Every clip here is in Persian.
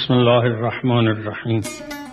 بسم الله الرحمن الرحیم.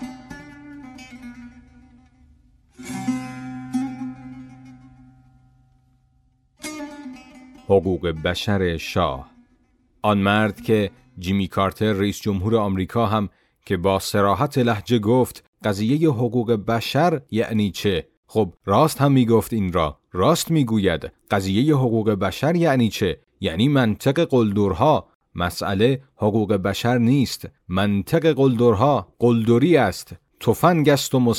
حقوق بشر شاه. آن مرد که جیمی کارتر رئیس جمهور آمریکا هم که با صراحت لهجه گفت قضیه حقوق بشر یعنی چه؟ خب راست هم میگفت، این را راست میگوید. قضیه حقوق بشر یعنی چه؟ یعنی منطق قلدرها. مسئله حقوق بشر نیست، منطق قلدرها. قلدری است، تفنگ است و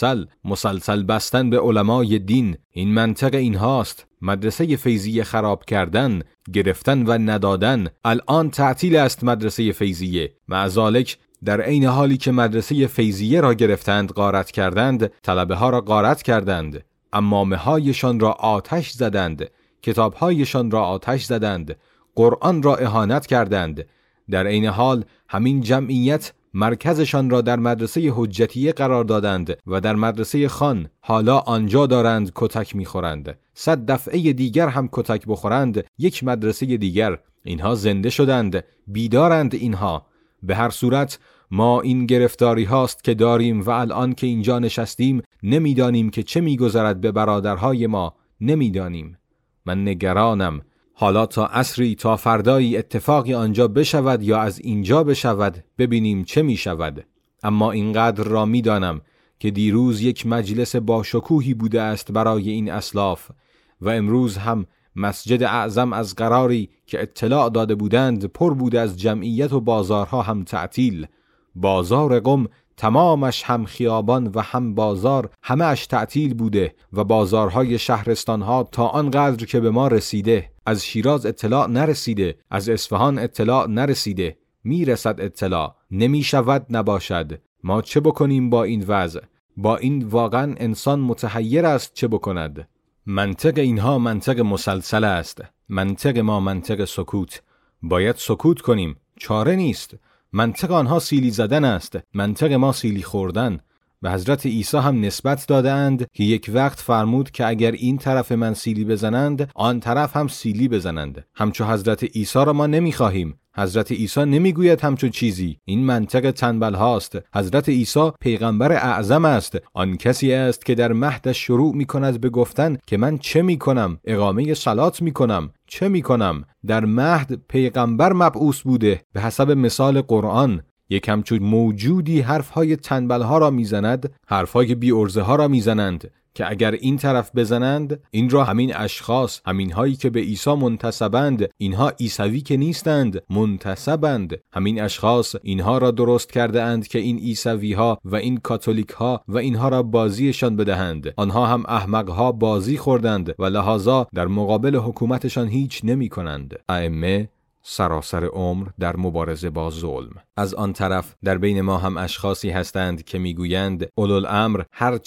مسلسل بستن به علمای دین. این منطق اینهاست. مدرسه فیضیه خراب کردن، گرفتن و ندادن. الان تعطیل است مدرسه فیضیه. معذالک در عین حالی که مدرسه فیضیه را گرفتند، غارت کردند، طلبه ها را غارت کردند، عمامه هایشان را آتش زدند، کتاب هایشان را آتش زدند، قرآن را اهانت کردند. در عین حال همین جمعیت مرکزشان را در مدرسه حجتیه قرار دادند و در مدرسه خان. حالا آنجا دارند کتک میخورند. 100 دفعه دیگر هم کتک بخورند، یک مدرسه دیگر. اینها زنده شدند، بیدارند اینها. به هر صورت ما این گرفتاری هاست که داریم و الان که اینجا نشستیم نمیدانیم که چه میگذرد به برادرهای ما. نمیدانیم. من نگرانم. حالا تا عصری، تا فردایی اتفاقی آنجا بشود یا از اینجا بشود، ببینیم چه می شود. اما اینقدر را می دانم که دیروز یک مجلس با شکوهی بوده است برای این اسلاف و امروز هم مسجد اعظم از قراری که اطلاع داده بودند پر بوده از جمعیت و بازارها هم تعطیل. بازار قم تمامش، هم خیابان و هم بازار، همه اش تعطیل بوده و بازارهای شهرستانها تا آنقدر که به ما رسیده. از شیراز اطلاع نرسیده، از اصفهان اطلاع نرسیده. میرسد اطلاع، نمیشود نباشد. ما چه بکنیم با این وضع؟ با این واقعا انسان متحیر است چه بکند؟ منطق اینها منطق مسلسل است. منطق ما منطق سکوت. باید سکوت کنیم، چاره نیست. منطق آنها سیلی زدن است، منطق ما سیلی خوردن. به حضرت عیسی هم نسبت دادند که یک وقت فرمود که اگر این طرف من سیلی بزنند، آن طرف هم سیلی بزنند. همچو حضرت عیسی را ما نمیخواهیم. حضرت عیسی نمیگوید همچون چیزی. این منطق تنبل هاست. حضرت عیسی پیغمبر اعظم است. آن کسی است که در مهدش شروع میکند به گفتن که من چه میکنم؟ اقامه صلات میکنم. چه میکنم؟ در مهد پیغمبر مبعوث بوده به حسب مثال قرآن. یک همچون موجودی حرفهای تنبل ها را میزند، حرفهای بی ارزه ها را میزنند که اگر این طرف بزنند، این را همین اشخاص، همین هایی که به عیسی منتسبند، اینها عیسوی که نیستند، منتسبند. همین اشخاص اینها را درست کرده اند که این عیسوی ها و این کاتولیک ها و اینها را بازیشان بدهند. آنها هم احمق ها بازی خوردند و لحاظا در مقابل حکومتشان هیچ نمی کنند. ائمه سراسر عمر در مبارزه با ظلم. از آن طرف در بین ما هم اشخاصی هستند که میگویند اولوالامر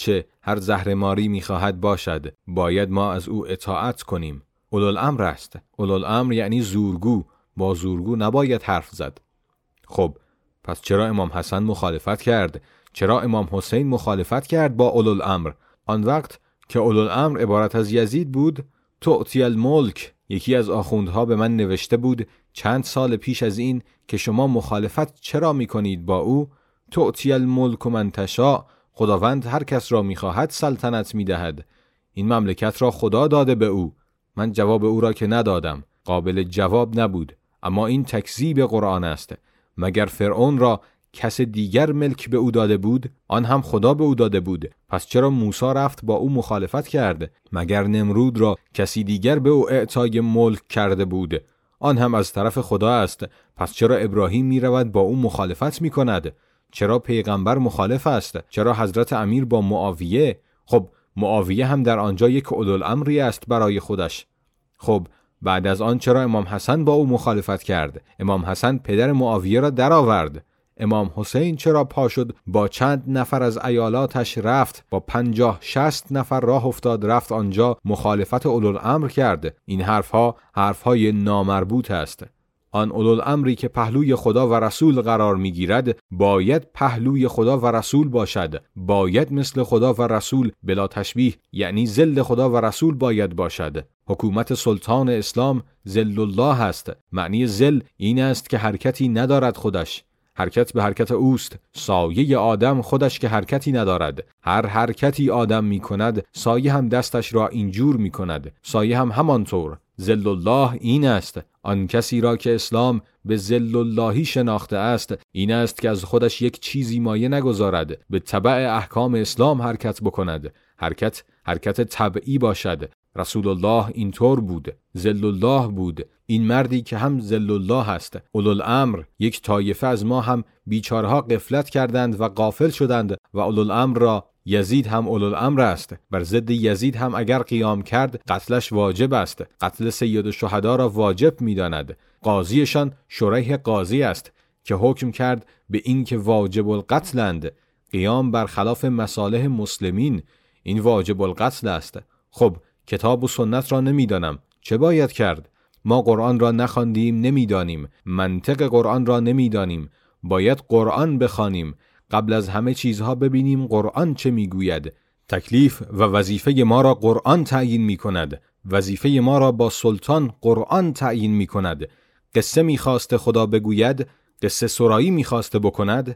هر زهرماری میخواهد باشد، باید ما از او اطاعت کنیم. اولوالامر است. اولوالامر یعنی زورگو. با زورگو نباید حرف زد. خب پس چرا امام حسن مخالفت کرد؟ چرا امام حسین مخالفت کرد با اولوالامر؟ آن وقت که اولوالامر عبارت از یزید بود، تؤتی الملک. یکی از آخوندها به من نوشته بود چند سال پیش از این که شما مخالفت چرا میکنید با او؟ تؤتی الملک من تشاء. خداوند هر کس را میخواهد سلطنت میدهد. این مملکت را خدا داده به او. من جواب او را که ندادم، قابل جواب نبود. اما این تکذیب قرآن است. مگر فرعون را کس دیگر ملک به او داده بود؟ آن هم خدا به او داده بود. پس چرا موسی رفت با او مخالفت کرد؟ مگر نمرود را کسی دیگر به او اعطای ملک کرده بود؟ آن هم از طرف خدا است. پس چرا ابراهیم می رود با او مخالفت می کند؟ چرا پیغمبر مخالف است؟ چرا حضرت امیر با معاویه؟ خب معاویه هم در آنجا یک اولوالامری است برای خودش. خب بعد از آن چرا امام حسن با او مخالفت کرد؟ امام حسن پدر معاویه را درآورد. امام حسین چرا پا شد با چند نفر از عیالاتش رفت، با 50-60 نفر راه افتاد رفت آنجا مخالفت اولوالامر کرد؟ این حرفهای نامربوط است. آن اولوالامری که پهلوی خدا و رسول قرار میگیرد باید پهلوی خدا و رسول باشد. باید مثل خدا و رسول بلا تشبیه، یعنی ذل خدا و رسول باید باشد. حکومت سلطان اسلام ذل الله است. معنی ذل این است که حرکتی ندارد خودش. حرکت به حرکت اوست. سایه آدم خودش که حرکتی ندارد. هر حرکتی آدم می کند سایه هم دستش را اینجور می کند. سایه هم همانطور. ظل الله این است. آن کسی را که اسلام به ظل اللهی شناخته است این است که از خودش یک چیزی مایه نگذارد، به تبع احکام اسلام حرکت بکند. حرکت طبعی باشد. رسول الله اینطور بود. ظل الله بود. این مردی که هم ظل الله است. اولوالامر، یک طایفه از ما هم بیچارها غفلت کردند و غافل شدند و اولوالامر را یزید هم اولوالامر است. بر ضد یزید هم اگر قیام کرد قتلش واجب است. قتل سید الشهدا را واجب می‌داند. قاضیشان شریح قاضی است که حکم کرد به این که واجب القتلند. قیام بر خلاف مصالح مسلمین این واجب القتل است. خب کتاب و سنت را نمیدانم، چه باید کرد؟ ما قرآن را نخواندیم، نمیدانیم. منطق قرآن را نمیدانیم. باید قرآن بخوانیم. قبل از همه چیزها ببینیم قرآن چه میگوید. تکلیف و وظیفه ما را قرآن تعیین میکند. وظیفه ما را با سلطان قرآن تعیین میکند. قصه میخواست خدا بگوید، قصه سرایی میخواست بکند.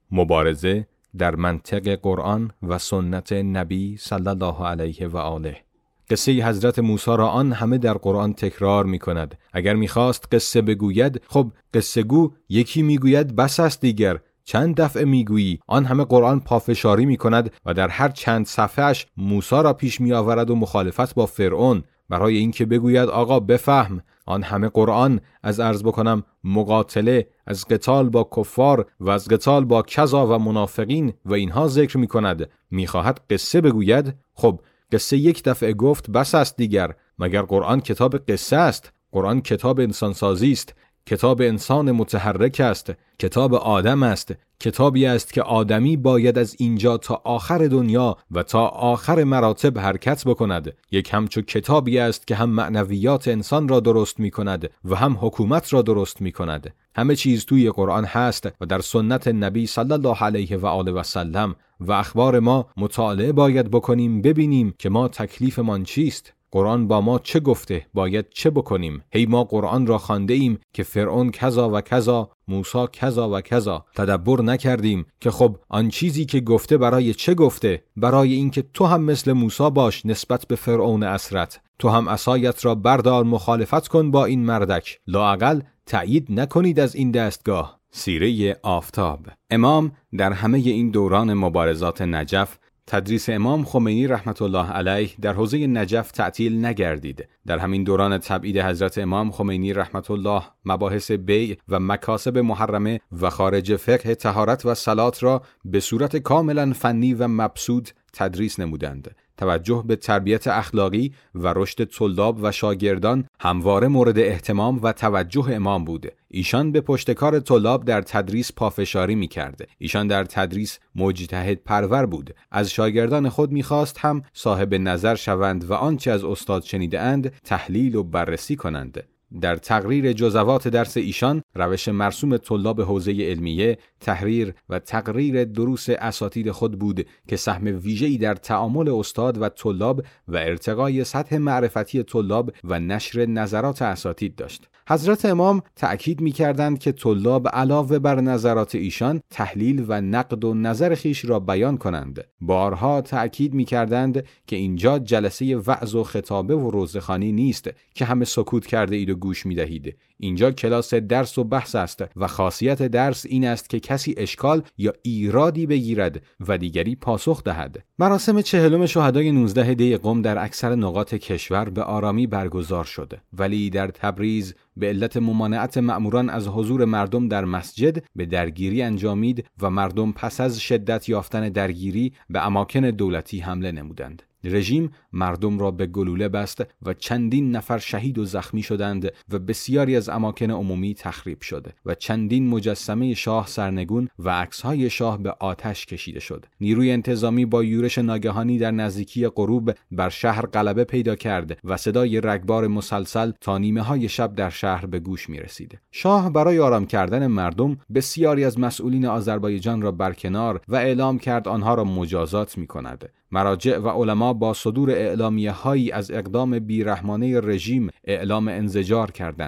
مبارزه در منطق قرآن و سنت نبی صلی الله علیه و آله. قصه حضرت موسی را آن همه در قرآن تکرار می کند. اگر می خواست قصه بگوید، خب قصه گو یکی می گوید بس است دیگر. چند دفعه می گویی؟ آن همه قرآن پافشاری می کند و در هر چند صفحهش موسی را پیش می آورد و مخالفت با فرعون، برای اینکه بگوید آقا بفهم. آن همه قرآن از عرض بکنم مقاتله، از قتال با کفار و از قتال با کذا و منافقین و اینها ذکر می کند. می خواهد قصه بگوید؟ خب قصه یک دفعه گفت بس است دیگر. مگر قرآن کتاب قصه است؟ قرآن کتاب انسانسازی است. کتاب انسان متحرک است. کتاب آدم است. کتابی است که آدمی باید از اینجا تا آخر دنیا و تا آخر مراتب حرکت بکند. یک همچو کتابی است که هم معنویات انسان را درست می کند و هم حکومت را درست می کند. همه چیز توی قرآن هست و در سنت نبی صلی الله علیه و آله و سلم و اخبار ما مطالعه باید بکنیم، ببینیم که ما تکلیفمان چیست. قرآن با ما چه گفته؟ باید چه بکنیم؟ هی ما قرآن را خوانده ایم که فرعون کذا و کذا، موسی کذا و کذا. تدبر نکردیم که خب آن چیزی که گفته برای چه گفته؟ برای اینکه تو هم مثل موسی باش نسبت به فرعون اسرت. تو هم عصایت را بردار، مخالفت کن با این مردک. لااقل تأیید نکنید از این دستگاه. سیره آفتاب. امام در همه این دوران مبارزات نجف، تدریس امام خمینی رحمت الله علیه در حوزه نجف تعطیل نگردید. در همین دوران تبعید حضرت امام خمینی رحمت الله مباحث بیع و مکاسب محرمه و خارج فقه طهارت و صلات را به صورت کاملا فنی و مبسوط تدریس نمودند. توجه به تربیت اخلاقی و رشد طلاب و شاگردان همواره مورد اهتمام و توجه امام بود. ایشان به پشتکار طلاب در تدریس پافشاری می‌کرد. ایشان در تدریس مجتهد پرور بود. از شاگردان خود می‌خواست هم صاحب نظر شوند و آنچه از استاد شنیده‌اند تحلیل و بررسی کنند. در تقریر جزوات درس ایشان روش مرسوم طلاب حوزه علمیه تحریر و تقریر دروس اساتید خود بود که سهم ویژه‌ای در تعامل استاد و طلاب و ارتقای سطح معرفتی طلاب و نشر نظرات اساتید داشت. حضرت امام تأکید می‌کردند که طلاب علاوه بر نظرات ایشان تحلیل و نقد و نظر خیش را بیان کنند. بارها تأکید می‌کردند که اینجا جلسه وعظ و خطابه و روزخوانی نیست که همه سکوت کرده اید و گوش می‌دهید. اینجا کلاس درس و بحث است و خاصیت درس این است که کسی اشکال یا ایرادی بگیرد و دیگری پاسخ دهد. مراسم 40 شهدای 19 دی قم در اکثر نقاط کشور به آرامی برگزار شد، ولی در تبریز به علت ممانعت مأموران از حضور مردم در مسجد به درگیری انجامید و مردم پس از شدت یافتن درگیری به اماکن دولتی حمله نمودند. رژیم مردم را به گلوله بست و چندین نفر شهید و زخمی شدند و بسیاری از اماکن عمومی تخریب شد و چندین مجسمه شاه سرنگون و عکس‌های شاه به آتش کشیده شد. نیروی انتظامی با یورش ناگهانی در نزدیکی غروب بر شهر غلبه پیدا کرد و صدای رگبار مسلسل تا نیمه‌های شب در شهر به گوش می‌رسید. شاه برای آرام کردن مردم بسیاری از مسئولین آذربایجان را برکنار و اعلام کرد آنها را مجازات می‌کند. مراجع و علما با صدور اعلامیه‌هایی از اقدام بیرحمانه رژیم اعلام انزجار کردند.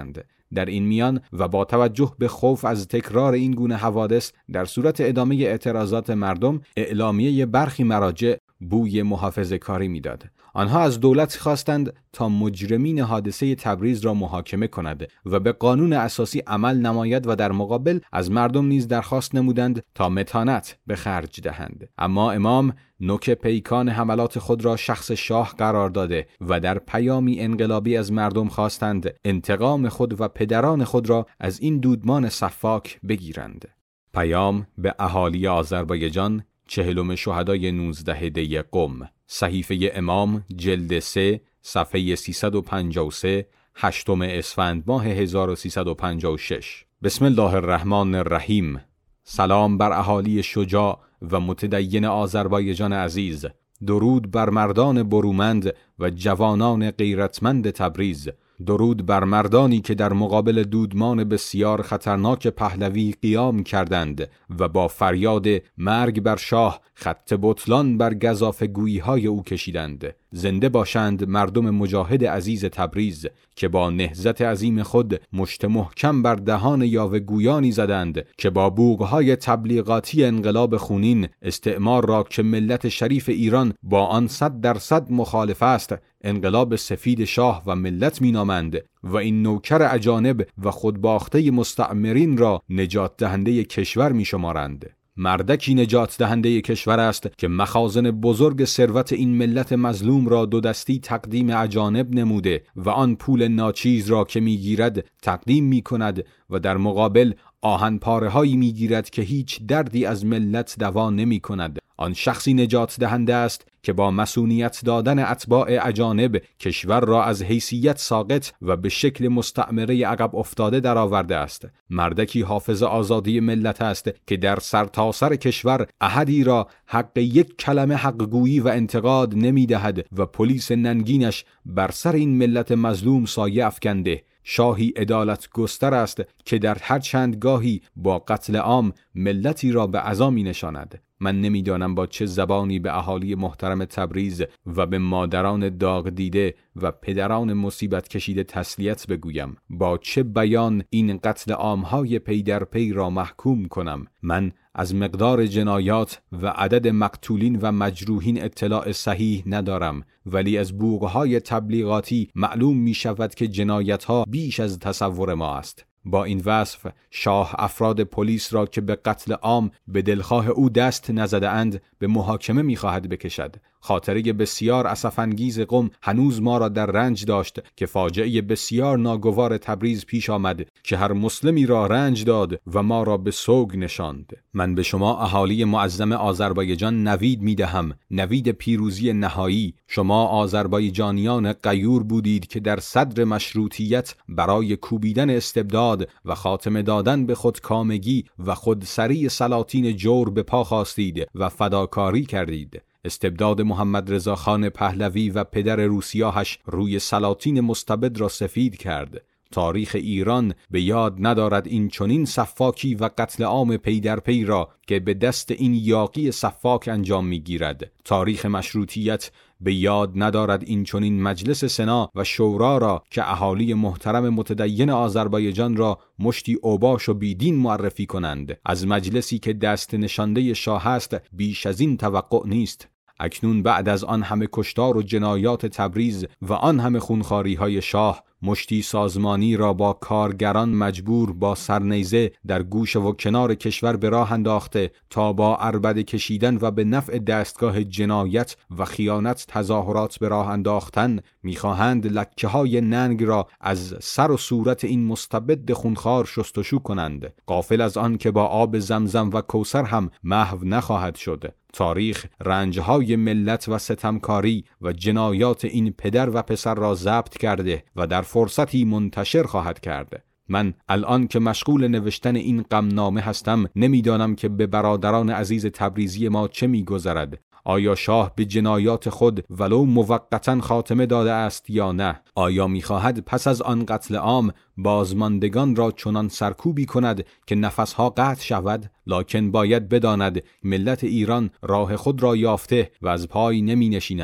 در این میان و با توجه به خوف از تکرار این گونه حوادث در صورت ادامه اعتراضات مردم، اعلامیه برخی مراجع بوی محافظه کاری میداد. آنها از دولت خواستند تا مجرمین حادثه تبریز را محاکمه کند و به قانون اساسی عمل نماید و در مقابل از مردم نیز درخواست نمودند تا متانت به خرج دهند. اما امام نوک پیکان حملات خود را شخص شاه قرار داده و در پیامی انقلابی از مردم خواستند انتقام خود و پدران خود را از این دودمان سفاک بگیرند. پیام به اهالی آذربایجان، 40 شهدای 19 دی قم. صحیفه امام، جلد 3، صفحه 353، 8 اسفند ماه 1356. بسم الله الرحمن الرحیم. سلام بر اهالی شجاع و متدین آذربایجان عزیز. درود بر مردان برومند و جوانان غیرتمند تبریز. درود بر مردانی که در مقابل دودمان بسیار خطرناک پهلوی قیام کردند و با فریاد مرگ بر شاه خط بطلان بر گزافه‌گویی‌های او کشیدند. زنده باشند مردم مجاهد عزیز تبریز که با نهضت عظیم خود مشت محکم بر دهان یاوه‌گویانی زدند که با بوق‌های تبلیغاتی انقلاب خونین استعمار را که ملت شریف ایران با آن 100% مخالف است انقلاب سفید شاه و ملت مینامند و این نوکر اجانب و خودباخته مستعمرین را نجات دهنده کشور میشمارند. مردکی نجات دهنده کشور است که مخازن بزرگ ثروت این ملت مظلوم را دو دستی تقدیم اجانب نموده و آن پول ناچیز را که میگیرد تقدیم میکند و در مقابل آهن پاره هایی میگیرد که هیچ دردی از ملت دوا نمی کند. آن شخصی نجات دهنده است که با مسئولیت دادن اتباع اجانب کشور را از حیثیت ساقط و به شکل مستعمره عقب افتاده درآورده است. مردکی حافظ آزادی ملت است که در سرتاسر کشور احدی را حق یک کلمه حقگویی و انتقاد نمی دهد و پلیس ننگینش بر سر این ملت مظلوم سایه افکنده. شاهی عدالت گستر است که در هر چند گاهی با قتل عام ملتی را به عزا می نشاند. من نمیدانم با چه زبانی به اهالی محترم تبریز و به مادران داغ دیده و پدران مصیبت کشیده تسلیت بگویم. با چه بیان این قتل عامهای پی در پی را محکوم کنم. من از مقدار جنایات و عدد مقتولین و مجروحین اطلاع صحیح ندارم، ولی از بوقهای تبلیغاتی معلوم می شود که جنایتها بیش از تصور ما است. با این وصف شاه افراد پلیس را که به قتل عام به دلخواه او دست نزده اند به محاکمه می‌خواهد بکشد. خاطره بسیار اسف‌انگیز قم هنوز ما را در رنج داشت که فاجعه بسیار ناگوار تبریز پیش آمد که هر مسلمی را رنج داد و ما را به سوگ نشاند. من به شما اهالی معظم آذربایجان نوید می‌دهم، نوید پیروزی نهایی. شما آذربایجانیان غیور بودید که در صدر مشروطیت برای کوبیدن استبداد و خاتمه دادن به خودکامگی و خودسری سلاطین جور به پا خواستید و فداکاری کردید. استبداد محمد رضا خان پهلوی و پدر روسیاهش روی سلاطین مستبد را سفید کرد. تاریخ ایران به یاد ندارد این چنین سفاکی و قتل عام پی در پی را که به دست این یاغی سفاک انجام می‌گیرد. تاریخ مشروطیت به یاد ندارد این چنین مجلس سنا و شورا را که اهالی محترم متدین آذربایجان را مشتی اوباش و بیدین معرفی کنند. از مجلسی که دست نشانده شاه است بیش از این توقع نیست. اکنون بعد از آن همه کشتار و جنایات تبریز و آن همه خونخواری‌های شاه، مشتی سازمانی را با کارگران مجبور با سرنیزه در گوشه و کنار کشور به راه انداخته تا با عربده کشیدن و به نفع دستگاه جنایت و خیانت تظاهرات به راه انداختن می‌خواهند لکه‌های ننگ را از سر و صورت این مستبد خونخوار شستشو کنند، غافل از آن که با آب زمزم و کوثر هم محو نخواهد شد. تاریخ رنجهای ملت و ستمکاری و جنایات این پدر و پسر را ضبط کرده و در فرصتی منتشر خواهد کرد. من الان که مشغول نوشتن این غمنامه هستم نمیدانم که به برادران عزیز تبریزی ما چه میگذرد. آیا شاه به جنایات خود ولو موقتاً خاتمه داده است یا نه؟ آیا می‌خواهد پس از آن قتل عام بازماندگان را چنان سرکوبی کند که نفسها قطع شود؟ لکن باید بداند ملت ایران راه خود را یافته و از پای نمی نشیند.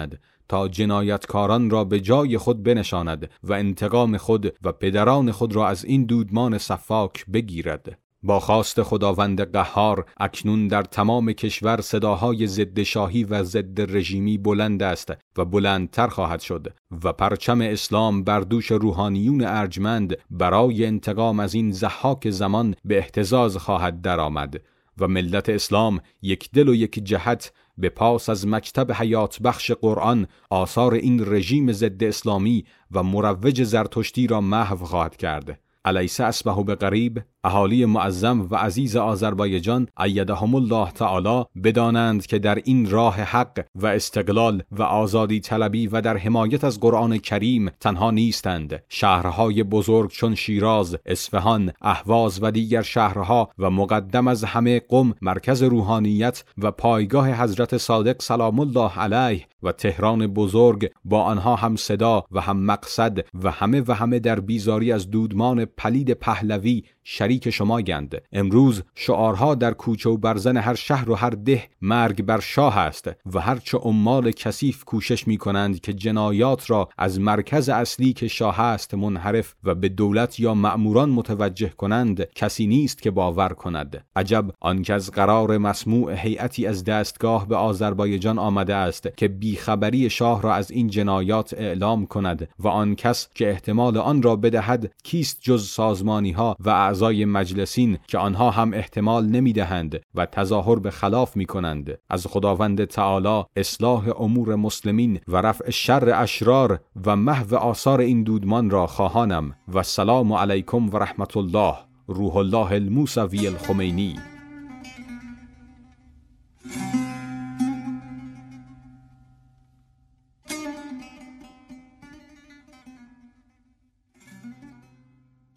تا جنایتکاران را به جای خود بنشاند و انتقام خود و پدران خود را از این دودمان سفاک بگیرد. با خواست خداوند قهار اکنون در تمام کشور صداهای ضد شاهی و ضد رژیمی بلند است و بلندتر خواهد شد و پرچم اسلام بر دوش روحانیون ارجمند برای انتقام از این ضحاک زمان به اهتزاز خواهد درآمد و ملت اسلام یک دل و یک جهت به پاس از مکتب حیات بخش قرآن آثار این رژیم ضد اسلامی و مروج زرتشتی را محو خواهد کرد. الیس اصبحوا بقریب، اهالی معظم و عزیز آذربایجان ایدهم الله تعالی بدانند که در این راه حق و استقلال و آزادی طلبی و در حمایت از قرآن کریم تنها نیستند. شهرهای بزرگ چون شیراز، اصفهان، اهواز و دیگر شهرها و مقدم از همه قم مرکز روحانیت و پایگاه حضرت صادق سلام الله علیه و تهران بزرگ با آنها هم صدا و هم مقصد و همه در بیزاری از دودمان پلید پهلوی شریک شمایند. امروز شعارها در کوچه و برزن هر شهر و هر ده مرگ بر شاه است و هرچه عمال کثیف کوشش می کنند که جنایات را از مرکز اصلی که شاه است منحرف و به دولت یا مأموران متوجه کنند کسی نیست که باور کند. عجب آنکه از قرار مسموع هیئتی از دستگاه به آذربایجان آمده است که بیخبری شاه را از این جنایات اعلام کند و آن کس که احتمال آن را بدهد کیست جز سازمانی ها و اعضای مجلسین که آنها هم احتمال نمیدهند و تظاهر به خلاف می کنند. از خداوند تعالی اصلاح امور مسلمین و رفع شر اشرار و محو آثار این دودمان را خواهانم. و السلام علیکم و رحمت الله. روح الله الموسوی الخمینی.